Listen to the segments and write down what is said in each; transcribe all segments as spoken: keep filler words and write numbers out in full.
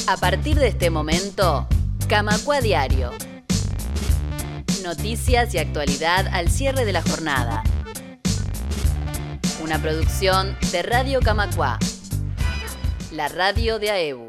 A partir de este momento, Camacuá Diario. Noticias y actualidad al cierre de la jornada. Una producción de Radio Camacuá, la radio de AEBU.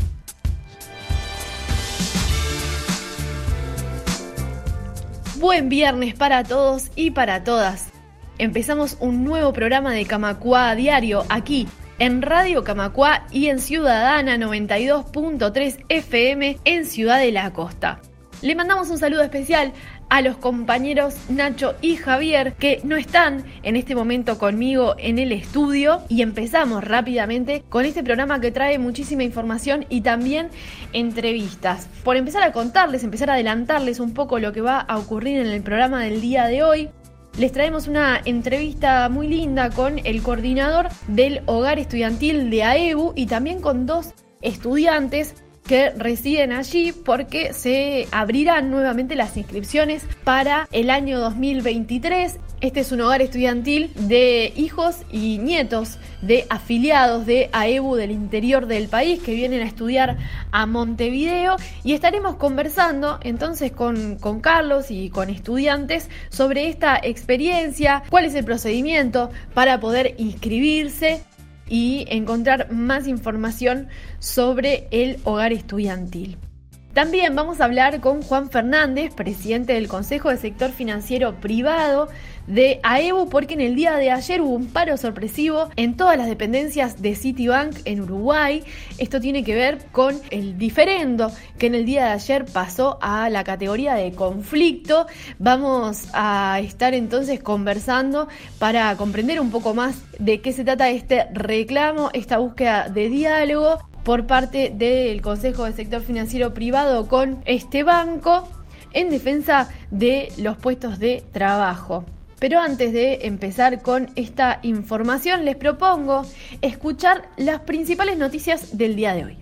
Buen viernes para todos y para todas. Empezamos un nuevo programa de Camacuá Diario aquí en Radio Camacuá y en Ciudadana noventa y dos punto tres F M en Ciudad de la Costa. Le mandamos un saludo especial a los compañeros Nacho y Javier que no están en este momento conmigo en el estudio, y empezamos rápidamente con este programa que trae muchísima información y también entrevistas. Por empezar a contarles, empezar a adelantarles un poco lo que va a ocurrir en el programa del día de hoy, les traemos una entrevista muy linda con el coordinador del hogar estudiantil de AEBU y también con dos estudiantes que residen allí, porque se abrirán nuevamente las inscripciones para el año dos mil veintitrés. Este es un hogar estudiantil de hijos y nietos de afiliados de AEBU del interior del país que vienen a estudiar a Montevideo, y estaremos conversando entonces con, con Carlos y con estudiantes sobre esta experiencia, cuál es el procedimiento para poder inscribirse y encontrar más información sobre el hogar estudiantil. También vamos a hablar con Juan Fernández, presidente del Consejo de Sector Financiero Privado de AEBU, porque en el día de ayer hubo un paro sorpresivo en todas las dependencias de Citibank en Uruguay. Esto tiene que ver con el diferendo que en el día de ayer pasó a la categoría de conflicto. Vamos a estar entonces conversando para comprender un poco más de qué se trata este reclamo, esta búsqueda de diálogo por parte del Consejo de Sector Financiero Privado con este banco en defensa de los puestos de trabajo. Pero antes de empezar con esta información, les propongo escuchar las principales noticias del día de hoy.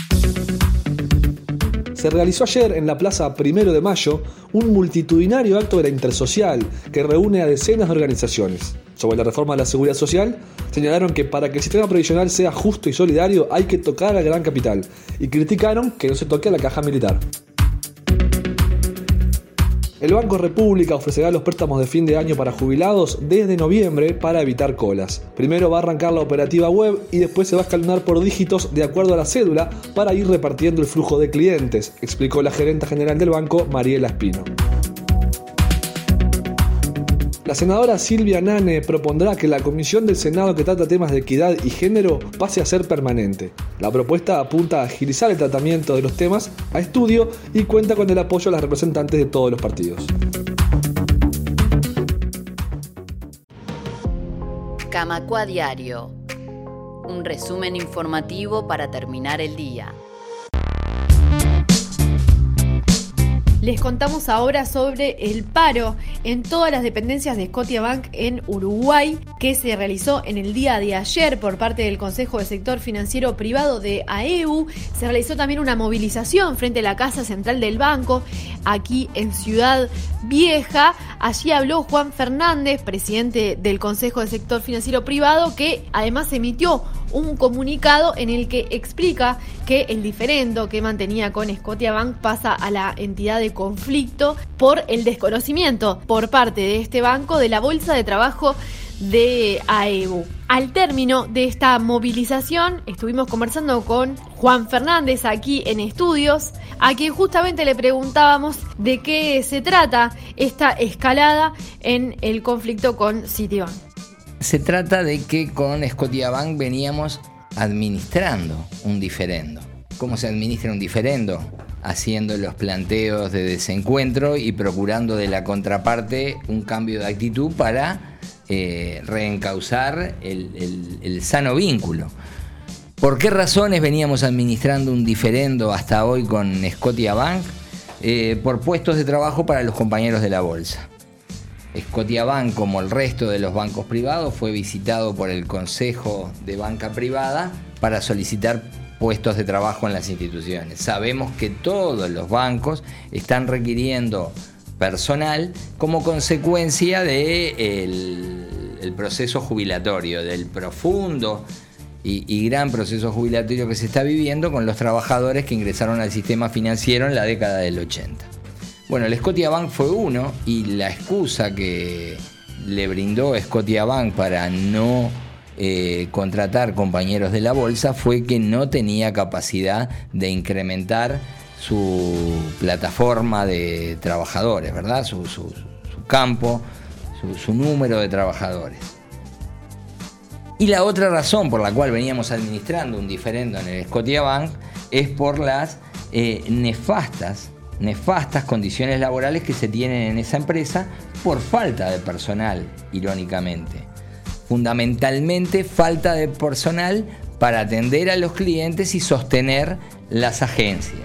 Se realizó ayer en la Plaza Primero de Mayo un multitudinario acto de la Intersocial que reúne a decenas de organizaciones. Sobre la reforma de la seguridad social, señalaron que para que el sistema previsional sea justo y solidario hay que tocar al gran capital, y criticaron que no se toque a la caja militar. El Banco República ofrecerá los préstamos de fin de año para jubilados desde noviembre para evitar colas. Primero va a arrancar la operativa web y después se va a escalonar por dígitos de acuerdo a la cédula para ir repartiendo el flujo de clientes, explicó la gerenta general del banco, Mariela Espino. La senadora Silvia Nane propondrá que la comisión del Senado que trata temas de equidad y género pase a ser permanente. La propuesta apunta a agilizar el tratamiento de los temas a estudio y cuenta con el apoyo de las representantes de todos los partidos. Camacuá Diario. Un resumen informativo para terminar el día. Les contamos ahora sobre el paro en todas las dependencias de Scotiabank en Uruguay que se realizó en el día de ayer por parte del Consejo de Sector Financiero Privado de AEBU. Se realizó también una movilización frente a la Casa Central del Banco aquí en Ciudad Vieja. Allí habló Juan Fernández, presidente del Consejo de Sector Financiero Privado, que además emitió un comunicado en el que explica que el diferendo que mantenía con Scotiabank pasa a la entidad de conflicto por el desconocimiento por parte de este banco de la bolsa de trabajo de AEBU. Al término de esta movilización estuvimos conversando con Juan Fernández aquí en estudios, a quien justamente le preguntábamos de qué se trata esta escalada en el conflicto con Citibank. Se trata de que con Scotiabank veníamos administrando un diferendo. ¿Cómo se administra un diferendo? Haciendo los planteos de desencuentro y procurando de la contraparte un cambio de actitud para eh, reencauzar el, el, el sano vínculo. ¿Por qué razones veníamos administrando un diferendo hasta hoy con Scotiabank? Eh, por puestos de trabajo para los compañeros de la bolsa. Scotiabank, como el resto de los bancos privados, fue visitado por el Consejo de Banca Privada para solicitar puestos de trabajo en las instituciones. Sabemos que todos los bancos están requiriendo personal como consecuencia del el proceso jubilatorio, del profundo y, y gran proceso jubilatorio que se está viviendo con los trabajadores que ingresaron al sistema financiero en la década del ochenta. Bueno, el Scotiabank fue uno, y la excusa que le brindó Scotiabank para no eh, contratar compañeros de la bolsa fue que no tenía capacidad de incrementar su plataforma de trabajadores, ¿verdad? Su, su, su campo, su, su número de trabajadores. Y la otra razón por la cual veníamos administrando un diferendo en el Scotiabank es por las eh, nefastas, nefastas condiciones laborales que se tienen en esa empresa por falta de personal, irónicamente. Fundamentalmente falta de personal para atender a los clientes y sostener las agencias.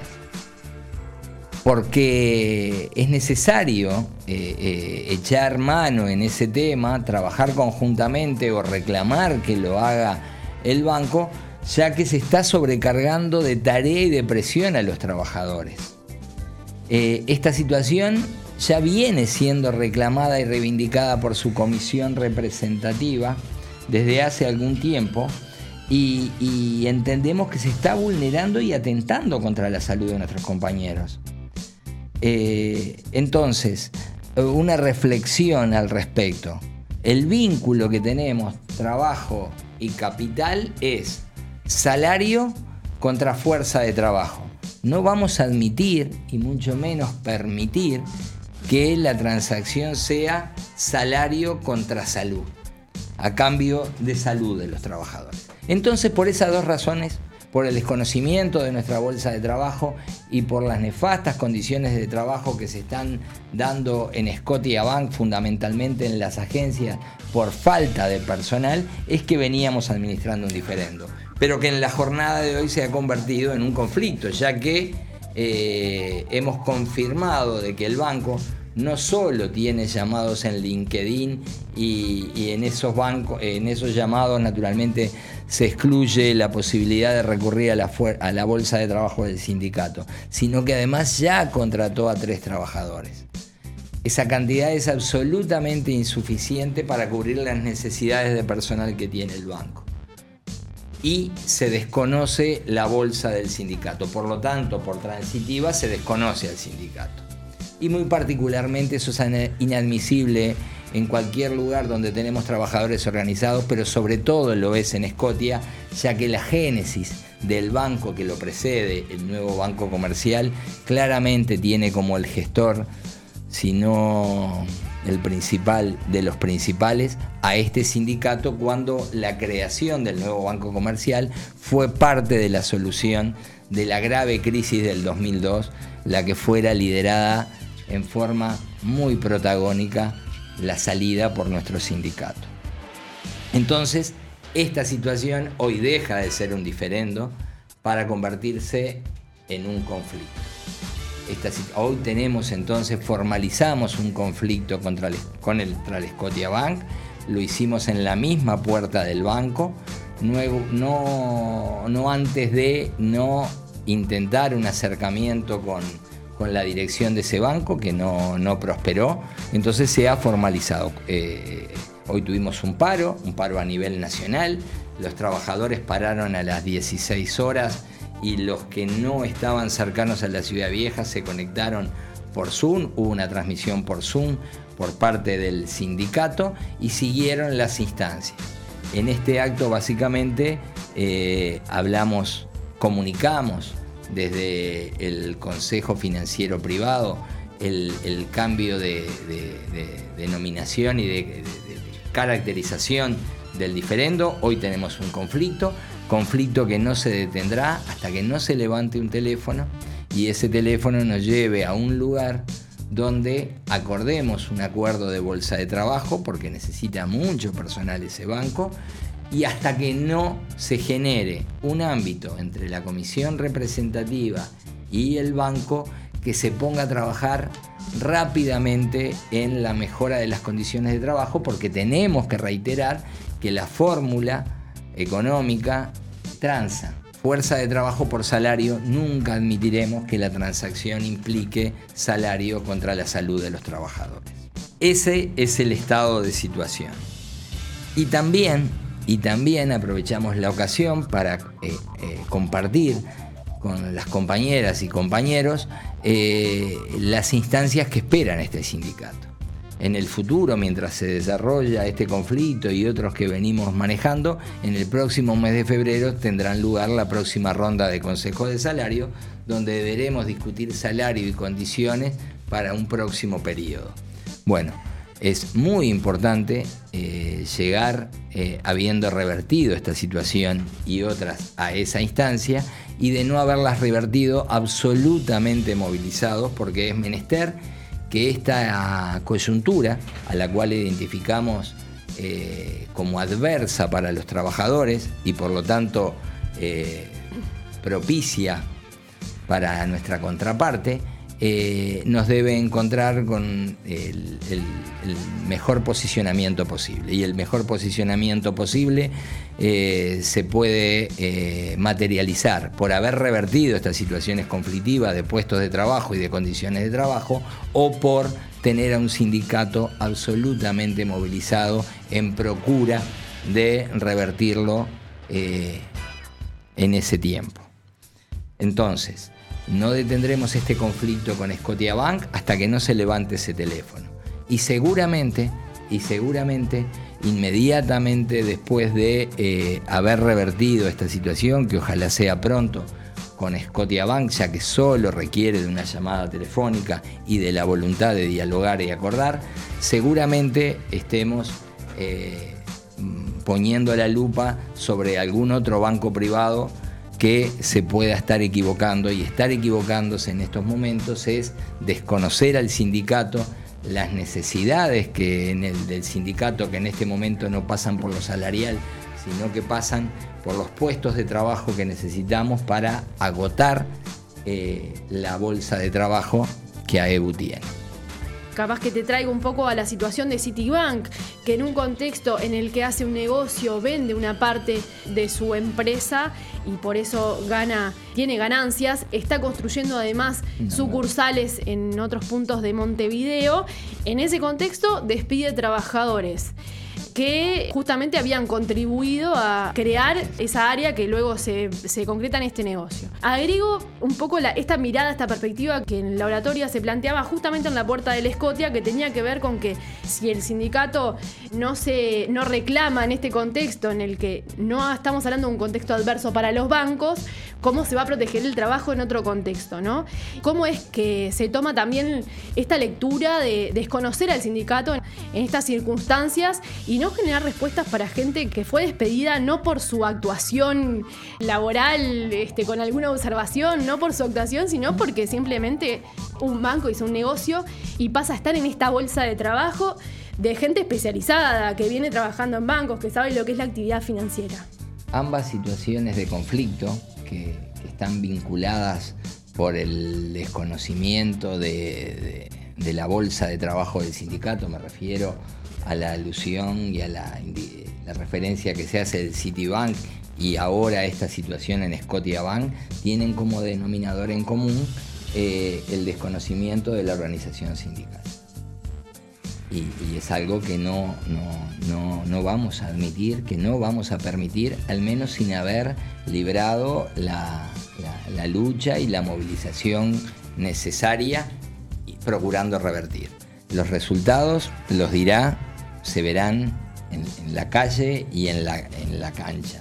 Porque es necesario eh, eh, echar mano en ese tema, trabajar conjuntamente o reclamar que lo haga el banco, ya que se está sobrecargando de tarea y de presión a los trabajadores. Eh, esta situación ya viene siendo reclamada y reivindicada por su comisión representativa desde hace algún tiempo, y, y entendemos que se está vulnerando y atentando contra la salud de nuestros compañeros. Eh, entonces, una reflexión al respecto. El vínculo que tenemos, trabajo y capital, es salario contra fuerza de trabajo. No vamos a admitir, y mucho menos permitir, que la transacción sea salario contra salud, a cambio de salud de los trabajadores. Entonces, por esas dos razones, por el desconocimiento de nuestra bolsa de trabajo y por las nefastas condiciones de trabajo que se están dando en Scotiabank, fundamentalmente en las agencias, por falta de personal, es que veníamos administrando un diferendo, pero que en la jornada de hoy se ha convertido en un conflicto, ya que eh, hemos confirmado de que el banco no solo tiene llamados en LinkedIn y, y en esos bancos, en esos llamados naturalmente se excluye la posibilidad de recurrir a la, a la bolsa de trabajo del sindicato, sino que además ya contrató a tres trabajadores. Esa cantidad es absolutamente insuficiente para cubrir las necesidades de personal que tiene el banco. Y se desconoce la bolsa del sindicato, por lo tanto, por transitiva se desconoce al sindicato. Y muy particularmente eso es inadmisible en cualquier lugar donde tenemos trabajadores organizados, pero sobre todo lo es en Scotia, ya que la génesis del banco que lo precede, el nuevo banco comercial, claramente tiene como el gestor, si no el principal de los principales, a este sindicato, cuando la creación del nuevo banco comercial fue parte de la solución de la grave crisis del dos mil dos, la que fuera liderada en forma muy protagónica la salida por nuestro sindicato. Entonces, esta situación hoy deja de ser un diferendo para convertirse en un conflicto. Esta, hoy tenemos entonces, formalizamos un conflicto contra el, con el, contra el Scotiabank, lo hicimos en la misma puerta del banco, no, no, no antes de no intentar un acercamiento con con la dirección de ese banco, que no, no prosperó. Entonces se ha formalizado. Eh, hoy tuvimos un paro, un paro a nivel nacional. Los trabajadores pararon a las dieciséis horas y los que no estaban cercanos a la Ciudad Vieja se conectaron por Zoom. Hubo una transmisión por Zoom por parte del sindicato y siguieron las instancias. En este acto básicamente eh, hablamos, comunicamos desde el Consejo Financiero Privado el, el cambio de, de, de denominación y de, de, de caracterización del diferendo. Hoy tenemos un conflicto, conflicto que no se detendrá hasta que no se levante un teléfono y ese teléfono nos lleve a un lugar donde acordemos un acuerdo de bolsa de trabajo, porque necesita mucho personal ese banco, y hasta que no se genere un ámbito entre la comisión representativa y el banco que se ponga a trabajar rápidamente en la mejora de las condiciones de trabajo, porque tenemos que reiterar que la fórmula económica transa. Fuerza de trabajo por salario, nunca admitiremos que la transacción implique salario contra la salud de los trabajadores. Ese es el estado de situación. Y también Y también aprovechamos la ocasión para eh, eh, compartir con las compañeras y compañeros eh, las instancias que esperan este sindicato. En el futuro, mientras se desarrolla este conflicto y otros que venimos manejando, en el próximo mes de febrero tendrán lugar la próxima ronda de Consejo de Salario, donde deberemos discutir salario y condiciones para un próximo periodo. Bueno, es muy importante eh, llegar eh, habiendo revertido esta situación y otras a esa instancia, y de no haberlas revertido, absolutamente movilizados, porque es menester que esta coyuntura, a la cual identificamos eh, como adversa para los trabajadores y por lo tanto eh, propicia para nuestra contraparte, eh, nos debe encontrar con el, el, el mejor posicionamiento posible. Y el mejor posicionamiento posible eh, se puede eh, materializar por haber revertido estas situaciones conflictivas de puestos de trabajo y de condiciones de trabajo, o por tener a un sindicato absolutamente movilizado en procura de revertirlo eh, en ese tiempo. Entonces, no detendremos este conflicto con Scotiabank hasta que no se levante ese teléfono. Y seguramente, y seguramente, inmediatamente después de eh, haber revertido esta situación, que ojalá sea pronto, con Scotiabank, ya que solo requiere de una llamada telefónica y de la voluntad de dialogar y acordar, seguramente estemos eh, poniendo la lupa sobre algún otro banco privado que se pueda estar equivocando, y estar equivocándose en estos momentos es desconocer al sindicato, las necesidades que en el, del sindicato, que en este momento no pasan por lo salarial, sino que pasan por los puestos de trabajo que necesitamos para agotar eh, la bolsa de trabajo que A E B U tiene. Capaz que te traigo un poco a la situación de Citibank, que en un contexto en el que hace un negocio, vende una parte de su empresa y por eso gana, tiene ganancias, está construyendo además no, sucursales no. en otros puntos de Montevideo. En ese contexto despide trabajadores que justamente habían contribuido a crear esa área que luego se, se concreta en este negocio. Agrego un poco la, esta mirada, esta perspectiva que en la oratoria se planteaba justamente en la puerta del Scotia, que tenía que ver con que si el sindicato no, se, no reclama en este contexto en el que no estamos hablando de un contexto adverso para los bancos, ¿cómo se va a proteger el trabajo en otro contexto, ¿no? ¿Cómo es que se toma también esta lectura de desconocer al sindicato en, en estas circunstancias y no generar respuestas para gente que fue despedida no por su actuación laboral, este, con alguna observación, no por su actuación, sino porque simplemente un banco hizo un negocio y pasa a estar en esta bolsa de trabajo de gente especializada que viene trabajando en bancos, que sabe lo que es la actividad financiera? Ambas situaciones de conflicto que, que están vinculadas por el desconocimiento de, de, de la bolsa de trabajo del sindicato, me refiero a la alusión y a la, la referencia que se hace del Citibank y ahora esta situación en Scotiabank, tienen como denominador en común eh, el desconocimiento de la organización sindical. Y, y es algo que no, no, no, no vamos a admitir, que no vamos a permitir, al menos sin haber librado la, la, la lucha y la movilización necesaria, y procurando revertir. Los resultados los dirá, se verán en, en la calle y en la, en la cancha.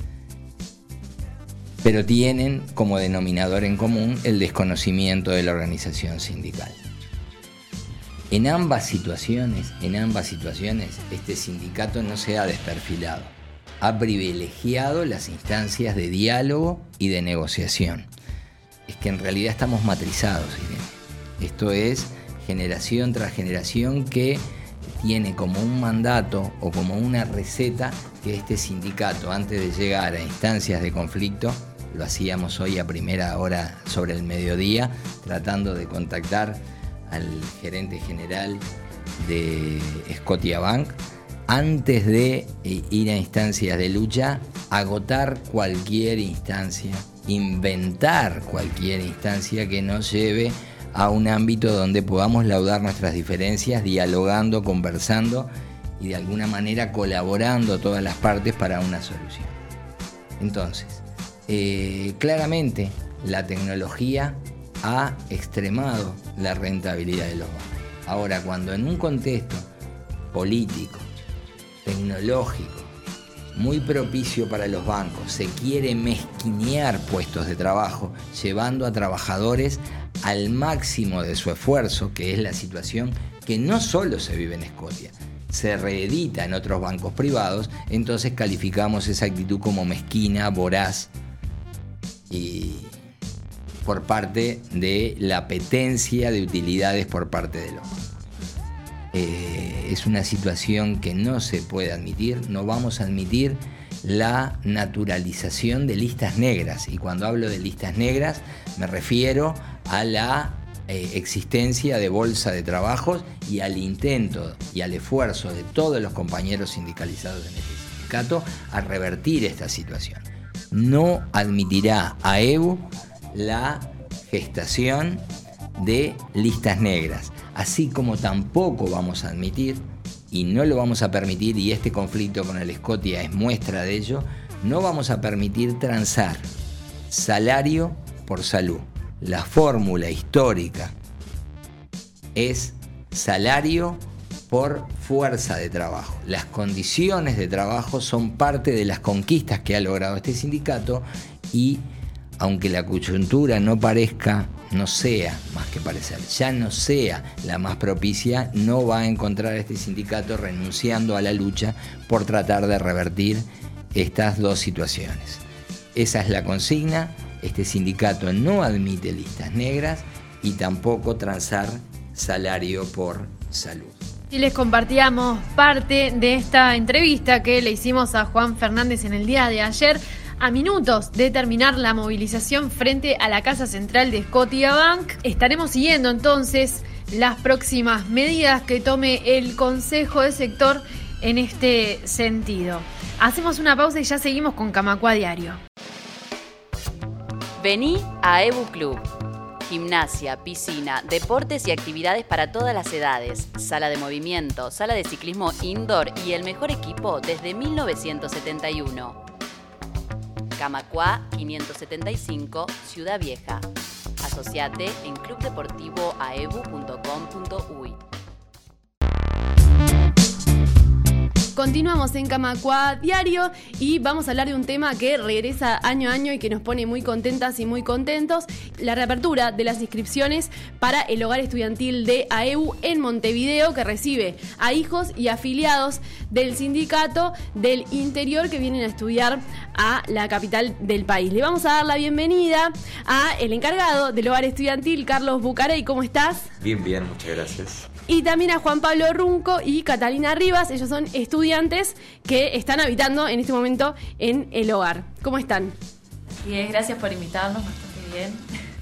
Pero tienen como denominador en común el desconocimiento de la organización sindical. En ambas situaciones, en ambas situaciones, este sindicato no se ha desperfilado. Ha privilegiado las instancias de diálogo y de negociación. Es que en realidad estamos matrizados, Irene. Esto es generación tras generación que tiene como un mandato o como una receta que este sindicato, antes de llegar a instancias de conflicto, lo hacíamos hoy a primera hora sobre el mediodía, tratando de contactar al gerente general de Scotiabank, antes de ir a instancias de lucha, agotar cualquier instancia, inventar cualquier instancia que nos lleve a un ámbito donde podamos laudar nuestras diferencias, dialogando, conversando y de alguna manera colaborando todas las partes para una solución. Entonces, eh, claramente la tecnología ha extremado la rentabilidad de los bancos. Ahora, cuando en un contexto político, tecnológico, muy propicio para los bancos, se quiere mezquinear puestos de trabajo, llevando a trabajadores al máximo de su esfuerzo, que es la situación que no solo se vive en Scotia, se reedita en otros bancos privados, entonces calificamos esa actitud como mezquina, voraz y por parte de la apetencia de utilidades por parte de los bancos. Eh, es una situación que no se puede admitir. No vamos a admitir la naturalización de listas negras, y cuando hablo de listas negras me refiero a la eh, existencia de bolsa de trabajos y al intento y al esfuerzo de todos los compañeros sindicalizados en este sindicato a revertir esta situación. No admitirá a E B U la gestación de listas negras, así como tampoco vamos a admitir, y no lo vamos a permitir, y este conflicto con el Scotia es muestra de ello, no vamos a permitir transar salario por salud. La fórmula histórica es salario por fuerza de trabajo. Las condiciones de trabajo son parte de las conquistas que ha logrado este sindicato, y aunque la coyuntura no parezca, no sea, más que parecer, ya no sea la más propicia, no va a encontrar este sindicato renunciando a la lucha por tratar de revertir estas dos situaciones. Esa es la consigna. Este sindicato no admite listas negras y tampoco transar salario por salud. Y les compartíamos parte de esta entrevista que le hicimos a Juan Fernández en el día de ayer, a minutos de terminar la movilización frente a la Casa Central de Scotiabank. Estaremos siguiendo entonces las próximas medidas que tome el Consejo de Sector en este sentido. Hacemos una pausa y ya seguimos con Camacua Diario. Vení a E B U Club. Gimnasia, piscina, deportes y actividades para todas las edades, sala de movimiento, sala de ciclismo indoor y el mejor equipo desde mil novecientos setenta y uno. Camacua quinientos setenta y cinco, Ciudad Vieja. Asociate en club deportivo a e b u punto com punto u y. Continuamos en Camacua Diario y vamos a hablar de un tema que regresa año a año y que nos pone muy contentas y muy contentos: la reapertura de las inscripciones para el hogar estudiantil de A E B U en Montevideo, que recibe a hijos y afiliados del sindicato del interior que vienen a estudiar a la capital del país. Le vamos a dar la bienvenida a el encargado del hogar estudiantil, Carlos Bucarey. ¿Cómo estás? Bien, bien, muchas gracias. Y también a Juan Pablo Runco y Catalina Rivas. Ellos son estudiantes que están habitando en este momento en el hogar. ¿Cómo están? Bien, gracias por invitarnos, bastante bien.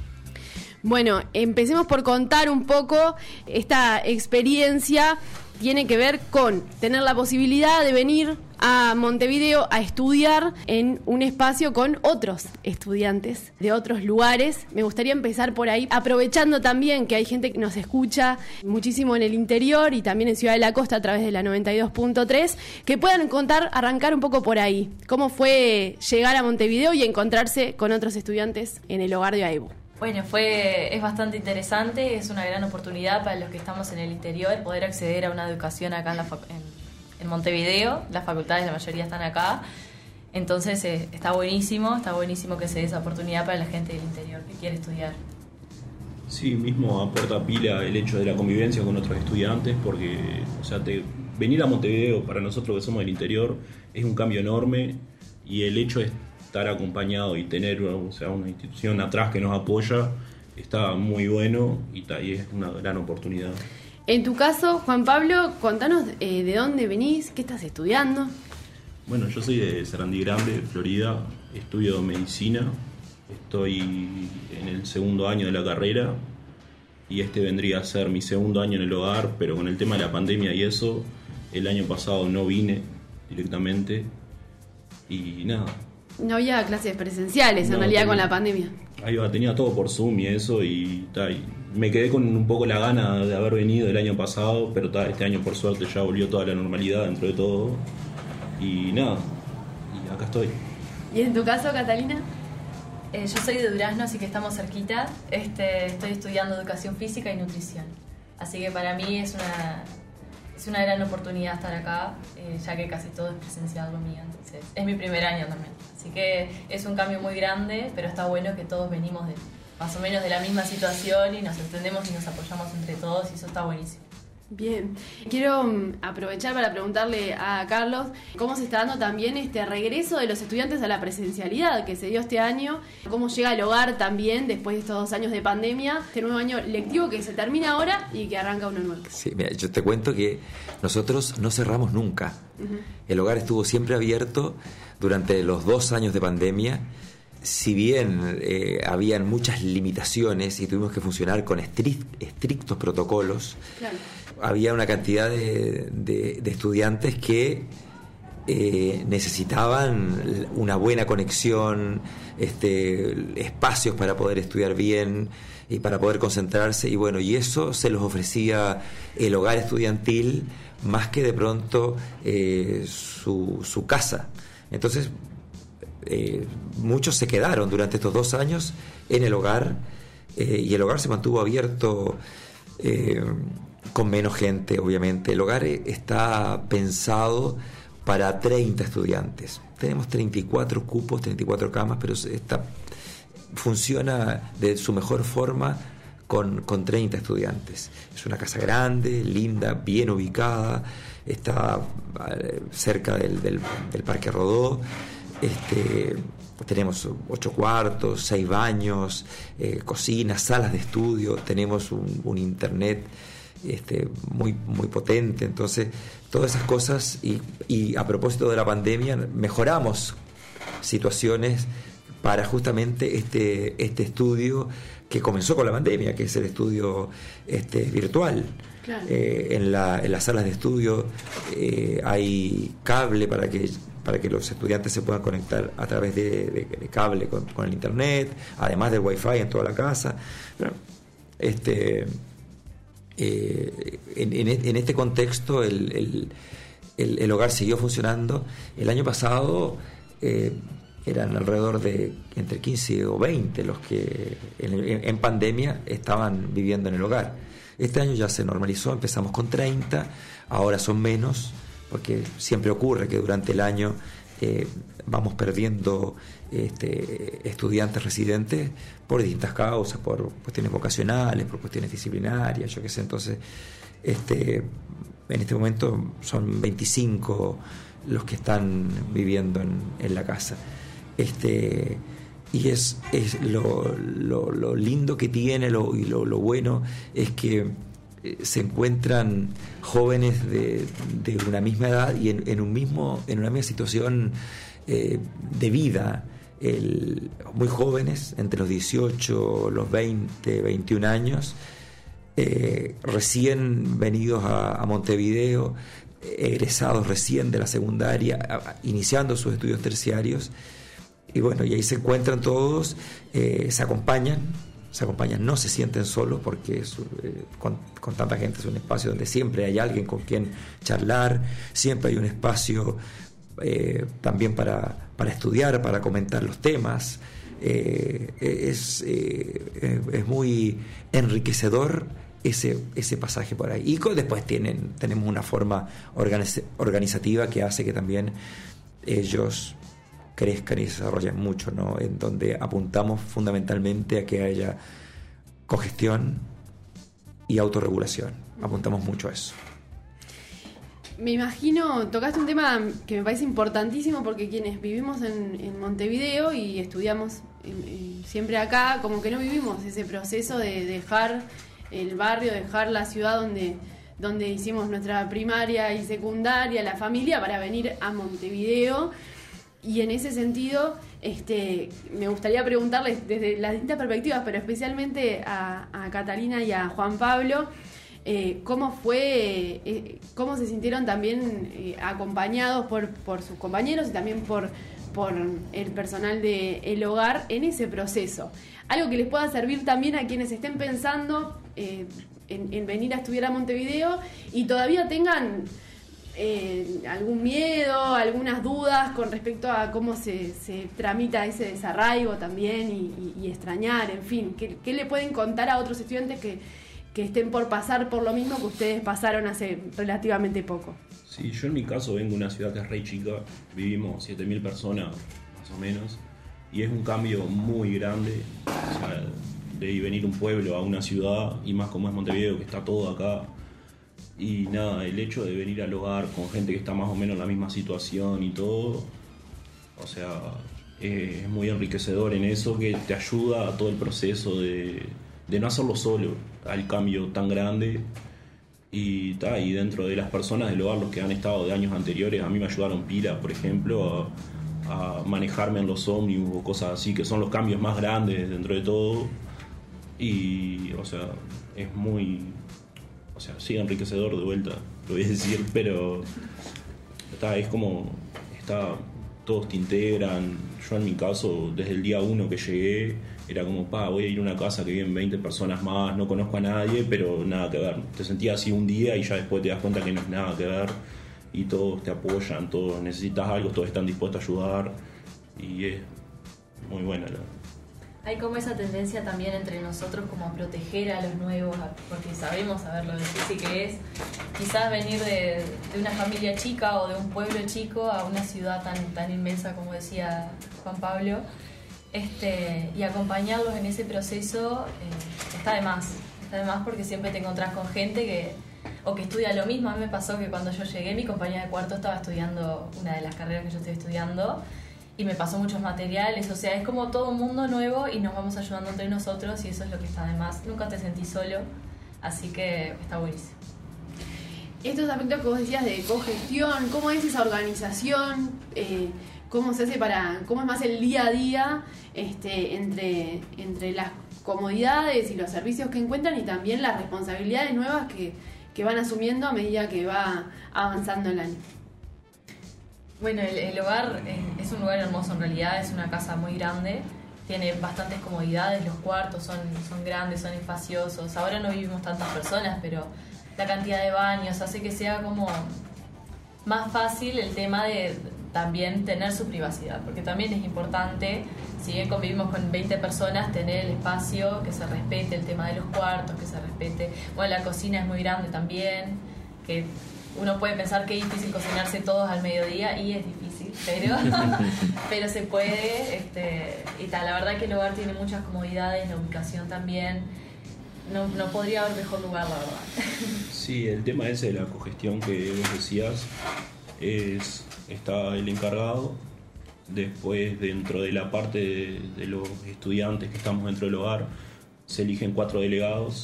Bueno, empecemos por contar un poco esta experiencia. Tiene que ver con tener la posibilidad de venir a Montevideo a estudiar en un espacio con otros estudiantes de otros lugares. Me gustaría empezar por ahí, aprovechando también que hay gente que nos escucha muchísimo en el interior y también en Ciudad de la Costa a través de la noventa y dos punto tres, que puedan contar, arrancar un poco por ahí. ¿Cómo fue llegar a Montevideo y encontrarse con otros estudiantes en el hogar de A E B U? Bueno, fue, es bastante interesante, es una gran oportunidad para los que estamos en el interior poder acceder a una educación acá en, la, en, en Montevideo. Las facultades, la mayoría están acá, entonces eh, está buenísimo, está buenísimo que se dé esa oportunidad para la gente del interior que quiere estudiar. Sí, mismo aporta pila el hecho de la convivencia con otros estudiantes, porque o sea, te, venir a Montevideo para nosotros que somos del interior es un cambio enorme, y el hecho de estar acompañado y tener o sea, una institución atrás que nos apoya está muy bueno y, ta, y es una gran oportunidad. En tu caso, Juan Pablo, contanos eh, de dónde venís, qué estás estudiando. Bueno, yo soy de Sarandí Grande, Florida, estudio medicina, estoy en el segundo año de la carrera y este vendría a ser mi segundo año en el hogar, pero con el tema de la pandemia y eso, el año pasado no vine directamente y nada. no había clases presenciales No, en realidad tenía- con la pandemia. Ahí va, tenía todo por Zoom y eso, y, ta, y me quedé con un poco la gana de haber venido el año pasado, pero ta, este año por suerte ya volvió toda la normalidad dentro de todo. Y nada, y acá estoy. ¿Y en tu caso, Catalina? Eh, yo soy de Durazno, así que estamos cerquita. Este, estoy estudiando educación física y nutrición. Así que para mí es una, es una gran oportunidad estar acá, eh, ya que casi todo es presencial lo mío. Entonces, es mi primer año también. Así que es un cambio muy grande, pero está bueno que todos venimos de más o menos de la misma situación y nos entendemos y nos apoyamos entre todos, y eso está buenísimo. Bien, quiero um, aprovechar para preguntarle a Carlos cómo se está dando también este regreso de los estudiantes a la presencialidad que se dio este año, cómo llega al hogar también después de estos dos años de pandemia, este nuevo año lectivo que se termina ahora y que arranca uno nuevo. Sí, mira, yo te cuento que nosotros no cerramos nunca. Uh-huh. El hogar estuvo siempre abierto durante los dos años de pandemia. Si bien eh, habían muchas limitaciones y tuvimos que funcionar con estric- estrictos protocolos, claro, había una cantidad de, de, de estudiantes que eh, necesitaban una buena conexión, este, espacios para poder estudiar bien y para poder concentrarse, y bueno, y eso se los ofrecía el hogar estudiantil más que de pronto eh, su, su casa. Entonces Eh, muchos se quedaron durante estos dos años en el hogar, eh, y el hogar se mantuvo abierto eh, con menos gente, obviamente. El hogar está pensado para treinta estudiantes. Tenemos treinta y cuatro cupos, treinta y cuatro camas, pero está, funciona de su mejor forma con, con treinta estudiantes. Es una casa grande, linda, bien ubicada, está cerca del, del, del Parque Rodó. Este, tenemos ocho cuartos, seis baños, eh, cocinas, salas de estudio, tenemos un, un internet este, muy, muy potente. Entonces, todas esas cosas, y, y a propósito de la pandemia, mejoramos situaciones para justamente este, este estudio que comenzó con la pandemia, que es el estudio este, virtual. Claro. Eh, en, la, en las salas de estudio eh, hay cable para que para que los estudiantes se puedan conectar a través de, de, de cable con, con el internet, además del wifi en toda la casa. Pero, este, eh, en, en, en este contexto el, el, el, el hogar siguió funcionando. El año pasado eh, eran alrededor de entre quince o veinte los que en, en, en pandemia estaban viviendo en el hogar. Este año ya se normalizó, empezamos con treinta, ahora son menos, porque siempre ocurre que durante el año eh, vamos perdiendo este, estudiantes residentes por distintas causas, por cuestiones vocacionales, por cuestiones disciplinarias, yo qué sé. Entonces, este, en este momento son veinticinco los que están viviendo en, en la casa. Este, y es, es lo, lo, lo lindo que tiene lo, y lo, lo bueno es que se encuentran jóvenes de, de una misma edad y en, en un mismo en una misma situación eh, de vida, el, muy jóvenes, entre los dieciocho, los veinte, veintiún años, eh, recién venidos a, a Montevideo, egresados recién de la secundaria, a, iniciando sus estudios terciarios, y bueno, y ahí se encuentran todos, eh, se acompañan se acompañan, no se sienten solos, porque es, eh, con, con tanta gente es un espacio donde siempre hay alguien con quien charlar, siempre hay un espacio eh, también para, para estudiar, para comentar los temas. Eh, es, eh, es muy enriquecedor ese, ese pasaje por ahí. Y después tienen, tenemos una forma organiz, organizativa que hace que también ellos crezcan y se desarrollen mucho, ¿no? En donde apuntamos fundamentalmente a que haya cogestión y autorregulación. Apuntamos mucho a eso. Me imagino, tocaste un tema que me parece importantísimo, porque quienes vivimos en, en Montevideo y estudiamos en, en, siempre acá, como que no vivimos ese proceso de dejar el barrio, dejar la ciudad donde, donde hicimos nuestra primaria y secundaria, la familia, para venir a Montevideo. Y en ese sentido, este, me gustaría preguntarles desde las distintas perspectivas, pero especialmente a, a Catalina y a Juan Pablo, eh, cómo fue, eh, cómo se sintieron también eh, acompañados por, por sus compañeros y también por, por el personal del hogar en ese proceso. Algo que les pueda servir también a quienes estén pensando eh, en, en venir a estudiar a Montevideo y todavía tengan eh, algún miedo, algunas dudas con respecto a cómo se, se tramita ese desarraigo también y, y, y extrañar, en fin. ¿Qué, qué le pueden contar a otros estudiantes que, que estén por pasar por lo mismo que ustedes pasaron hace relativamente poco? Sí, yo en mi caso vengo de una ciudad que es re chica, vivimos siete mil personas más o menos, y es un cambio muy grande, o sea, de venir un pueblo a una ciudad, y más como es Montevideo, que está todo acá. Y nada, el hecho de venir al hogar con gente que está más o menos en la misma situación y todo, o sea, es muy enriquecedor en eso, que te ayuda a todo el proceso de, de no hacerlo solo, al cambio tan grande. Y, ta, y dentro de las personas del hogar, los que han estado de años anteriores, a mí me ayudaron pila, por ejemplo, a, a manejarme en los ómnibus o cosas así, que son los cambios más grandes dentro de todo. Y, o sea, es muy... O sea, sí, enriquecedor de vuelta, lo voy a decir, pero está, es como, está, todos te integran. Yo en mi caso, desde el día uno que llegué, era como, pa, voy a ir a una casa que viven veinte personas más, no conozco a nadie, pero nada que ver. Te sentías así un día y ya después te das cuenta que no es nada que ver, y todos te apoyan, todos necesitas algo, todos están dispuestos a ayudar, y es muy buena la... Hay como esa tendencia también entre nosotros como a proteger a los nuevos, porque sabemos saber lo difícil que es quizás venir de, de una familia chica o de un pueblo chico a una ciudad tan, tan inmensa como decía Juan Pablo, este, y acompañarlos en ese proceso eh, está de más, está de más porque siempre te encontrás con gente que o que estudia lo mismo. A mí me pasó que cuando yo llegué mi compañera de cuarto estaba estudiando una de las carreras que yo estoy estudiando y me pasó muchos materiales, o sea, es como todo un mundo nuevo y nos vamos ayudando entre nosotros y eso es lo que está de más. Nunca te sentís solo, así que está buenísimo. Estos aspectos que vos decías de cogestión, ¿cómo es esa organización? Eh, ¿Cómo se hace para, cómo es más el día a día este, entre, entre las comodidades y los servicios que encuentran y también las responsabilidades nuevas que, que van asumiendo a medida que va avanzando el año? Bueno, el, el hogar es, es un lugar hermoso en realidad, es una casa muy grande, tiene bastantes comodidades, los cuartos son, son grandes, son espaciosos. Ahora no vivimos tantas personas, pero la cantidad de baños hace que sea como más fácil el tema de también tener su privacidad, porque también es importante, si bien convivimos con veinte personas, tener el espacio, que se respete el tema de los cuartos, que se respete. Bueno, la cocina es muy grande también, que uno puede pensar que es difícil cocinarse todos al mediodía, y es difícil, pero, pero se puede, este, y tal. La verdad que el hogar tiene muchas comodidades, la ubicación también, no, no podría haber mejor lugar, la verdad. Sí, el tema ese de la cogestión que vos decías, es, está el encargado, después dentro de la parte de, de los estudiantes que estamos dentro del hogar, se eligen cuatro delegados.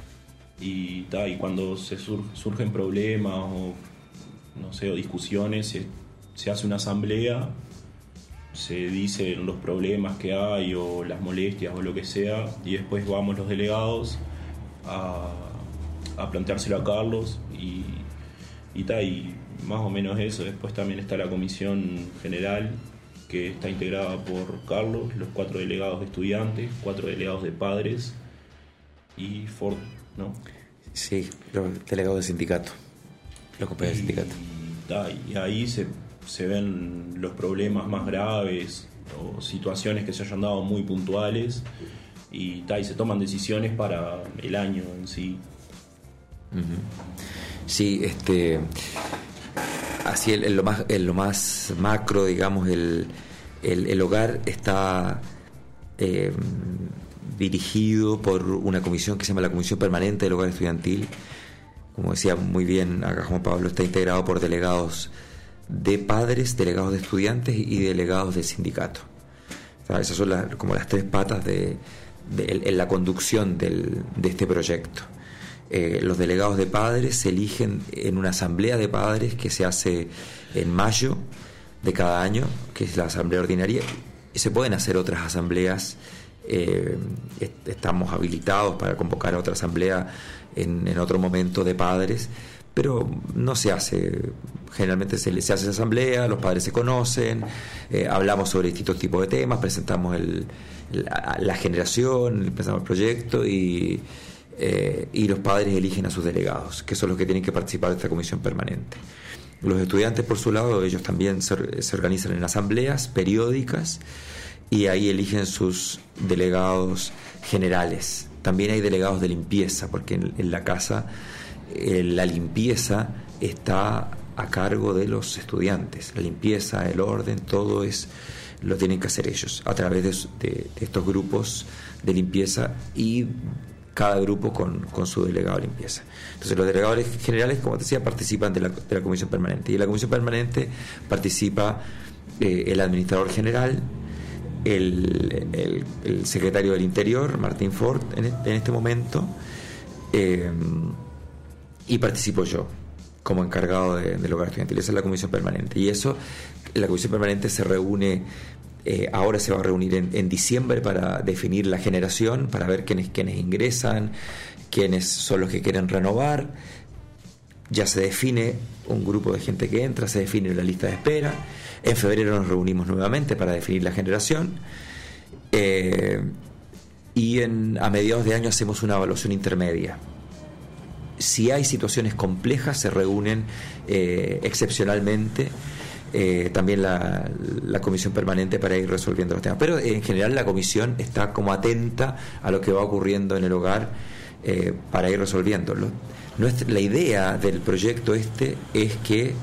Y, ta, y cuando se sur, surgen problemas o, no sé, o discusiones, se, se hace una asamblea, se dicen los problemas que hay o las molestias o lo que sea, y después vamos los delegados a, a planteárselo a Carlos y, y, ta, y más o menos eso. Después también está la comisión general, que está integrada por Carlos, los cuatro delegados de estudiantes, cuatro delegados de padres y Ford, ¿no? Sí, los delegados del sindicato, los compañeros del sindicato. Ta, y ahí se, se ven los problemas más graves o situaciones que se hayan dado muy puntuales y, ta, y se toman decisiones para el año en sí. Uh-huh. Sí, este... Así en lo más, en lo más macro, digamos, el, el, el hogar está eh, dirigido por una comisión que se llama la Comisión Permanente del Hogar Estudiantil. Como decía muy bien acá Juan Pablo, está integrado por delegados de padres, delegados de estudiantes y delegados del sindicato. O sea, esas son las, como las tres patas de, de, en la conducción del, de este proyecto. Eh, los delegados de padres se eligen en una asamblea de padres que se hace en mayo de cada año, que es la asamblea ordinaria, y se pueden hacer otras asambleas. Eh, est- estamos habilitados para convocar a otra asamblea en, en otro momento de padres, pero no se hace. Generalmente se, se hace esa asamblea, los padres se conocen, eh, hablamos sobre distintos tipos de temas, presentamos el, la, la generación, presentamos el proyecto y, eh, y los padres eligen a sus delegados, que son los que tienen que participar de esta comisión permanente. Los estudiantes, por su lado, ellos también se, se organizan en asambleas periódicas y ahí eligen sus delegados generales. También hay delegados de limpieza, porque en, en la casa eh, la limpieza está a cargo de los estudiantes. La limpieza, el orden, todo es lo tienen que hacer ellos a través de, de, de estos grupos de limpieza y cada grupo con, con su delegado de limpieza. Entonces los delegados generales, como te decía, participan de la, de la comisión permanente y en la comisión permanente participa eh, el administrador general, el, el, el secretario del Interior, Martín Ford, en, en este momento, eh, y participo yo como encargado de, del hogar estudiantil. Esa es la comisión permanente. Y eso, la comisión permanente se reúne, eh, ahora se va a reunir en, en diciembre para definir la generación, para ver quiénes, quiénes ingresan, quiénes son los que quieren renovar. Ya se define un grupo de gente que entra, se define la lista de espera. En febrero nos reunimos nuevamente para definir la generación. Eh, y en, a mediados de año hacemos una evaluación intermedia. Si hay situaciones complejas, se reúnen eh, excepcionalmente eh, también la, la comisión permanente para ir resolviendo los temas. Pero eh, en general la comisión está como atenta a lo que va ocurriendo en el hogar eh, para ir resolviéndolo. Nuestra, la idea del proyecto este es que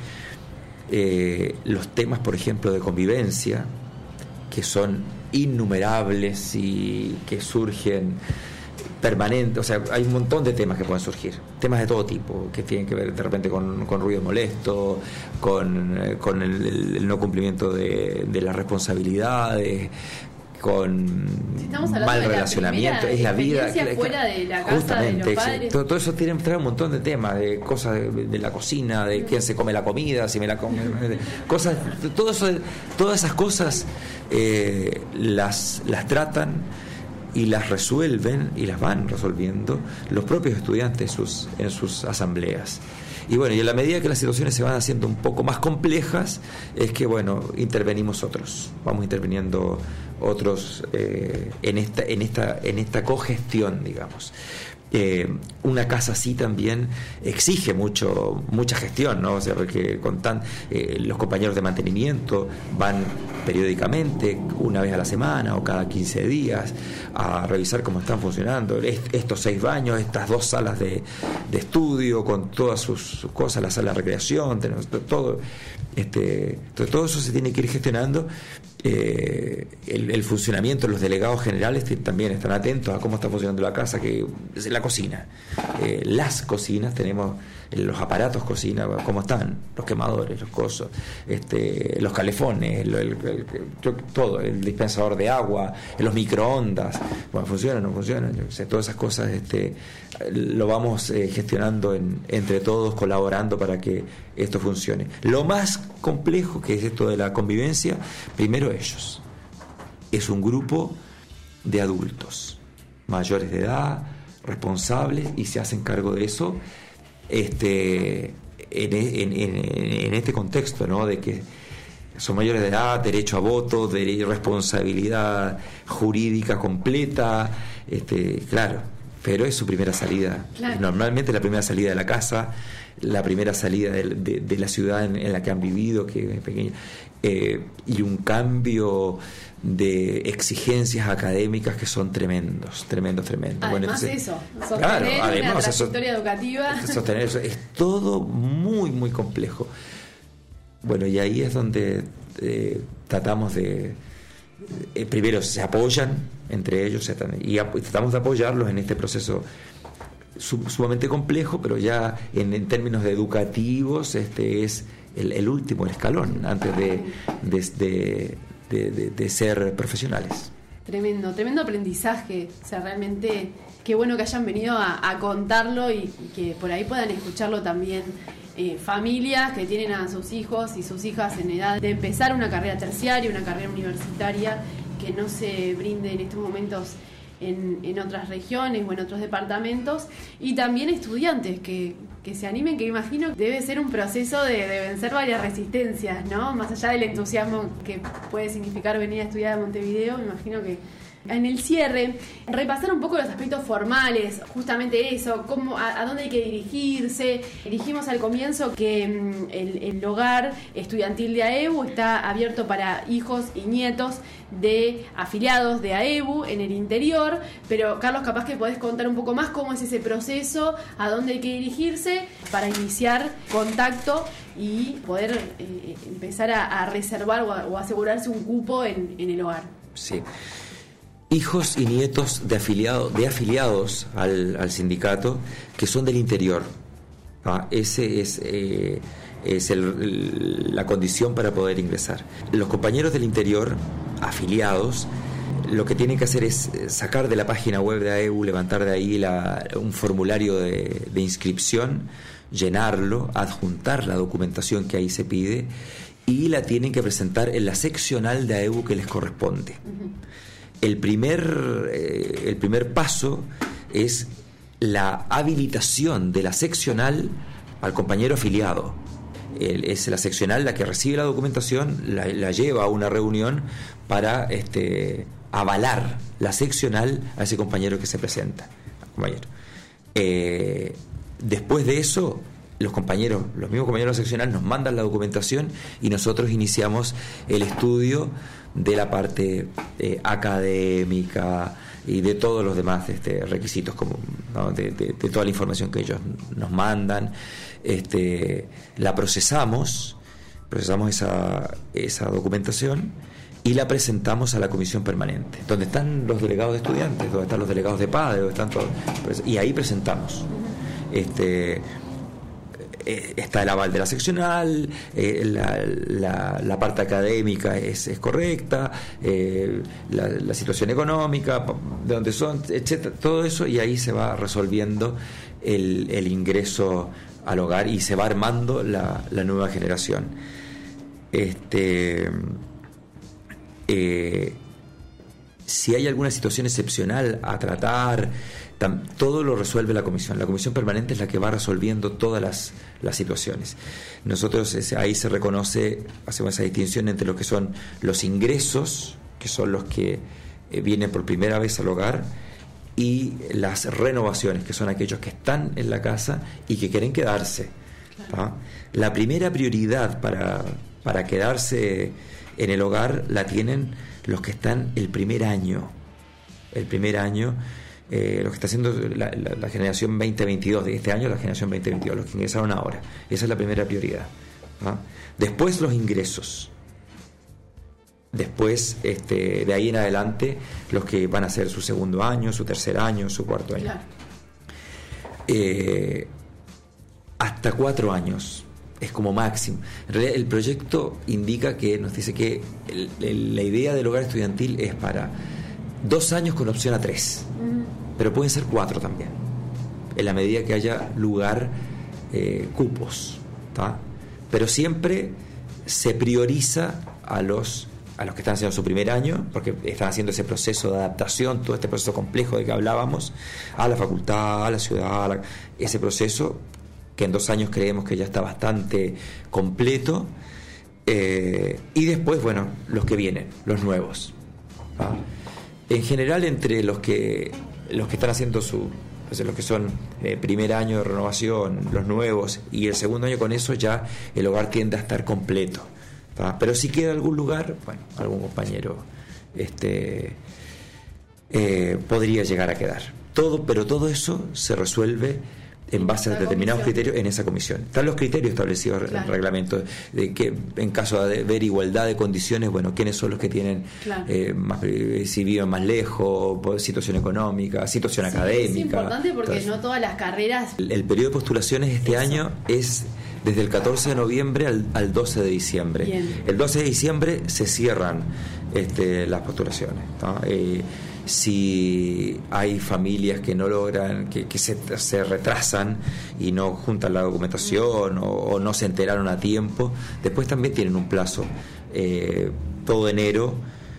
eh, los temas, por ejemplo, de convivencia, que son innumerables y que surgen permanente, o sea, hay un montón de temas que pueden surgir, temas de todo tipo, que tienen que ver de repente con, con ruido molesto, con, con el, el no cumplimiento de, de las responsabilidades, con mal relacionamiento, es la vida fuera de la casa, justamente, de los padres. Todo, todo eso tiene, trae un montón de temas, de cosas de, de la cocina, de quién se come la comida, si me la come, cosas, todo eso, todas esas cosas eh, las, las tratan y las resuelven y las van resolviendo los propios estudiantes en sus, en sus asambleas. Y bueno, y en la medida que las situaciones se van haciendo un poco más complejas, es que bueno, intervenimos otros, vamos interviniendo otros eh, en esta, en esta, en esta cogestión, digamos. Eh, una casa así también exige mucho mucha gestión, ¿no? O sea, porque con tan, eh, los compañeros de mantenimiento van periódicamente, una vez a la semana o cada quince días, a revisar cómo están funcionando est- estos seis baños, estas dos salas de, de estudio con todas sus, sus cosas, la sala de recreación, tenemos todo, este, entonces todo eso se tiene que ir gestionando. Eh, el, el funcionamiento, los delegados generales también están atentos a cómo está funcionando la casa, que es la cocina, eh, las cocinas, tenemos los aparatos cocina, cómo están, los quemadores, los cosos, este, los calefones, el, el, el, el, todo, el dispensador de agua, los microondas, bueno, funcionan, no funcionan, yo sé, todas esas cosas este, lo vamos eh, gestionando en, entre todos, colaborando para que esto funcione. Lo más complejo, que es esto de la convivencia, primero ellos, es un grupo de adultos mayores de edad, responsables, y se hacen cargo de eso este en, en, en, en este contexto, ¿no? De que son mayores de edad, derecho a voto, de responsabilidad jurídica completa, este, claro, pero es su primera salida. Claro. Normalmente la primera salida de la casa, la primera salida de, de, de la ciudad en, en la que han vivido, que es pequeña, eh, y un cambio de exigencias académicas que son tremendos, tremendos, tremendos. Además, bueno, entonces, eso, sostener claro, además, una o sea, trayectoria educativa. Sostener eso, es todo muy, muy complejo. Bueno, y ahí es donde eh, tratamos de... Eh, primero se apoyan entre ellos y ap- tratamos de apoyarlos en este proceso sum- sumamente complejo, pero ya en, en términos de educativos este es el, el último el escalón antes de, de, de, de, de, de ser profesionales. Tremendo, tremendo aprendizaje. O sea, realmente qué bueno que hayan venido a, a contarlo y, y que por ahí puedan escucharlo también eh, familias que tienen a sus hijos y sus hijas en edad de empezar una carrera terciaria, una carrera universitaria, que no se brinde en estos momentos en, en otras regiones o en otros departamentos, y también estudiantes que, que se animen, que imagino que debe ser un proceso de, de vencer varias resistencias, ¿no? Más allá del entusiasmo que puede significar venir a estudiar a Montevideo, me imagino que en el cierre, repasar un poco los aspectos formales, justamente eso, cómo, a, a dónde hay que dirigirse. Dijimos al comienzo que mm, el, el hogar estudiantil de A E B U está abierto para hijos y nietos de afiliados de A E B U en el interior, pero Carlos, capaz que podés contar un poco más cómo es ese proceso, a dónde hay que dirigirse para iniciar contacto y poder eh, empezar a, a reservar o, a, o asegurarse un cupo en, en el hogar. Sí. Hijos y nietos de, afiliado, de afiliados al, al sindicato que son del interior. ¿Ah? Ese es, eh, es el, el, la condición para poder ingresar. Los compañeros del interior afiliados lo que tienen que hacer es sacar de la página web de A E B U, levantar de ahí la, un formulario de, de inscripción, llenarlo, adjuntar la documentación que ahí se pide y la tienen que presentar en la seccional de A E B U que les corresponde. Uh-huh. El primer, eh, el primer paso es la habilitación de la seccional al compañero afiliado. El, es la seccional la que recibe la documentación, la, la lleva a una reunión para este, avalar la seccional a ese compañero que se presenta. Compañero. Eh, después de eso, los compañeros, los mismos compañeros de la seccional nos mandan la documentación y nosotros iniciamos el estudio de la parte eh, académica y de todos los demás este, requisitos, como, ¿no? de, de, de toda la información que ellos nos mandan. Este, la procesamos, procesamos esa, esa documentación y la presentamos a la comisión permanente, donde están los delegados de estudiantes, donde están los delegados de padres, donde están todos, y ahí presentamos. Este, está el aval de la seccional, eh, la, la, la parte académica es, es correcta, eh, la, la situación económica, de dónde son, etcétera, todo eso, y ahí se va resolviendo el, el ingreso al hogar y se va armando la, la nueva generación. Este, eh, si hay alguna situación excepcional a tratar, tam, todo lo resuelve la comisión. La comisión permanente es la que va resolviendo todas las, las situaciones. Nosotros es, ahí se reconoce, hacemos esa distinción entre lo que son los ingresos, que son los que eh, vienen por primera vez al hogar, y las renovaciones, que son aquellos que están en la casa y que quieren quedarse. Claro. La primera prioridad para, para quedarse en el hogar la tienen los que están el primer año. El primer año, eh, lo que está haciendo la, la, la generación veinte veintidós, de este año la generación veinte veintidós, los que ingresaron ahora. Esa es la primera prioridad. ¿Ah? Después los ingresos. Después, este, de ahí en adelante, los que van a hacer su segundo año, su tercer año, su cuarto año. Claro. Eh, hasta cuatro años es como máximo. En realidad, el proyecto indica que nos dice que el, el, la idea del hogar estudiantil es para dos años con opción a tres, uh-huh. pero pueden ser cuatro también, en la medida que haya lugar, eh, cupos, ¿tá? Pero siempre se prioriza a los a los que están haciendo su primer año, porque están haciendo ese proceso de adaptación, todo este proceso complejo de que hablábamos, a la facultad, a la ciudad, a la, ese proceso que en dos años creemos que ya está bastante completo, eh, y después, bueno, los que vienen, los nuevos. ¿Ah? En general, entre los que los que están haciendo su, pues, los que son eh, primer año de renovación, los nuevos, y el segundo año, con eso ya el hogar tiende a estar completo. ¿Ah? Pero si queda algún lugar, bueno, algún compañero este, eh, podría llegar a quedar. Todo, pero todo eso se resuelve en base a determinados criterios en esa comisión. Están los criterios establecidos en claro. el reglamento, de que en caso de haber igualdad de condiciones, bueno, quiénes son los que tienen, claro. eh, más, si viven más lejos, situación económica, situación sí, académica. Es importante porque entonces, no todas las carreras... El, el periodo de postulaciones este eso. año es desde el catorce de noviembre al, al doce de diciembre. Bien. El doce de diciembre se cierran este, las postulaciones, ¿no? Eh, si hay familias que no logran, que, que se, se retrasan y no juntan la documentación o, o no se enteraron a tiempo, después también tienen un plazo, eh, todo enero,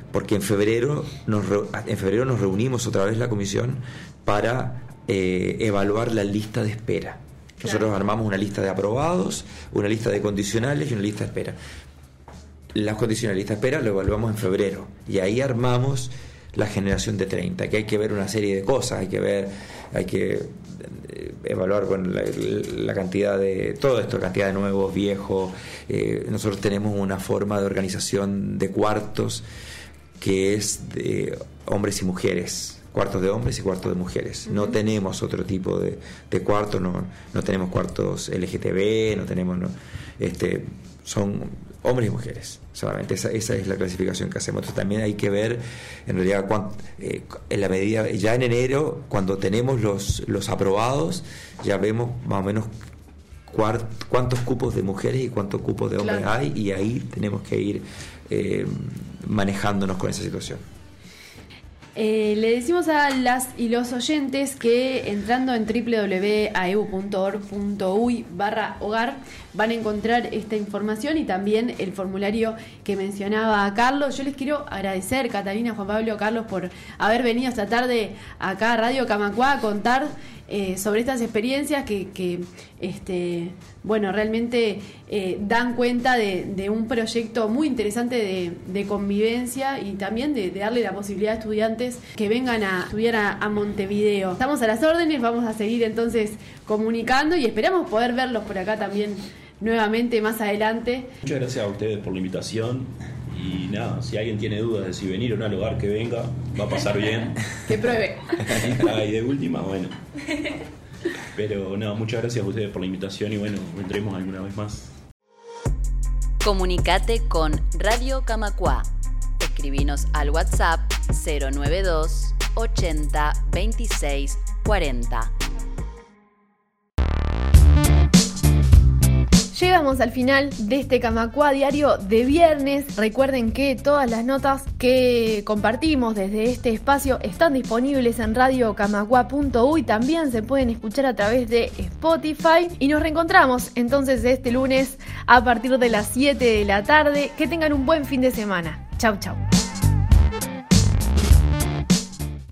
porque en febrero nos, en febrero nos reunimos otra vez la comisión para eh, evaluar la lista de espera. Nosotros claro. armamos una lista de aprobados, una lista de condicionales y una lista de espera. Las condicionales y lista de espera lo evaluamos en febrero y ahí armamos la generación de treinta, que hay que ver una serie de cosas, hay que ver, hay que evaluar bueno, la, la cantidad de todo esto, la cantidad de nuevos, viejos. Eh, nosotros tenemos una forma de organización de cuartos que es de hombres y mujeres, cuartos de hombres y cuartos de mujeres. Uh-huh. No tenemos otro tipo de, de cuartos, no, no tenemos cuartos L G T B, no tenemos, no, este, son hombres y mujeres solamente, esa, esa es la clasificación que hacemos. Entonces también hay que ver en realidad cuánto, eh, en la medida, ya en enero cuando tenemos los, los aprobados ya vemos más o menos cuart, cuántos cupos de mujeres y cuántos cupos de hombres claro. hay, y ahí tenemos que ir eh, manejándonos con esa situación. Eh, le decimos a las y los oyentes que entrando en doble u doble u doble u punto a e u punto org punto uy barra hogar van a encontrar esta información y también el formulario que mencionaba Carlos. Yo les quiero agradecer, Catalina, Juan Pablo, Carlos, por haber venido esta tarde acá a Radio Camacuá a contar eh, sobre estas experiencias que, que este, bueno, realmente eh, dan cuenta de, de un proyecto muy interesante de, de convivencia y también de, de darle la posibilidad a estudiantes que vengan a estudiar a, a Montevideo. Estamos a las órdenes, vamos a seguir entonces comunicando y esperamos poder verlos por acá también nuevamente más adelante. Muchas gracias a ustedes por la invitación y nada, si alguien tiene dudas de si venir o no al hogar, que venga, va a pasar bien. Que pruebe. Y de última, bueno. Pero no, muchas gracias a ustedes por la invitación y bueno, vendremos alguna vez más. Comunicate con Radio Camacuá. Escribinos al WhatsApp cero nueve dos ochenta veintiséis cuarenta. Llegamos al final de este Camacuá Diario de viernes. Recuerden que todas las notas que compartimos desde este espacio están disponibles en radio camacuá punto uy. También se pueden escuchar a través de Spotify. Y nos reencontramos entonces este lunes a partir de las siete de la tarde. Que tengan un buen fin de semana. Chau, chau.